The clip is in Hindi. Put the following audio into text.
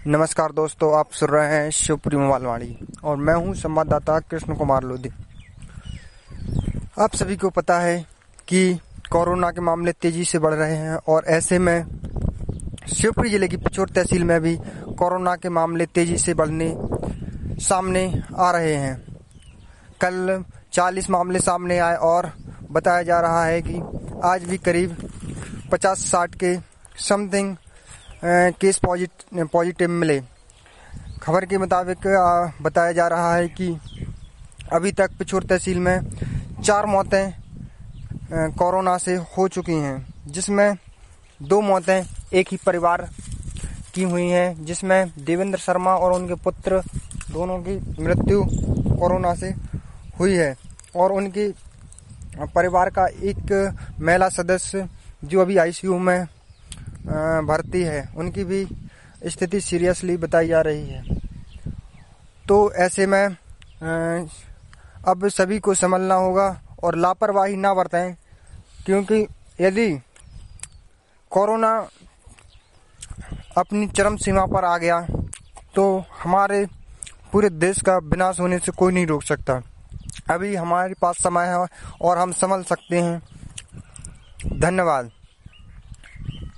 नमस्कार दोस्तों, आप सुन रहे हैं शिवपुरी मोबाइल वाणी और मैं हूं संवाददाता कृष्ण कुमार लोधी। आप सभी को पता है कि कोरोना के मामले तेजी से बढ़ रहे हैं और ऐसे में शिवपुरी जिले की पिछोर तहसील में भी कोरोना के मामले तेजी से बढ़ने सामने आ रहे हैं। कल 40 मामले सामने आए और बताया जा रहा है कि आज भी करीब 50-60 के समथिंग केस पॉजिटिव मिले। खबर के मुताबिक बताया जा रहा है कि अभी तक पिछोर तहसील में 4 मौतें कोरोना से हो चुकी हैं, जिसमें 2 मौतें एक ही परिवार की हुई हैं, जिसमें देवेंद्र शर्मा और उनके पुत्र दोनों की मृत्यु कोरोना से हुई है और उनके परिवार का एक महिला सदस्य जो अभी आईसीयू में भर्ती है, उनकी भी स्थिति सीरियसली बताई जा रही है। तो ऐसे में अब सभी को संभलना होगा और लापरवाही ना बरतें, क्योंकि यदि कोरोना अपनी चरम सीमा पर आ गया तो हमारे पूरे देश का विनाश होने से कोई नहीं रोक सकता। अभी हमारे पास समय है और हम संभल सकते हैं। धन्यवाद।